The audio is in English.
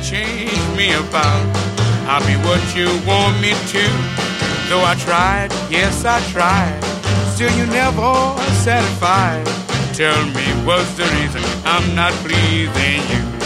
change me about. I'll be what you want me to. Though I tried, yes I tried, still you never satisfied. Tell me what's the reason I'm not pleasing you.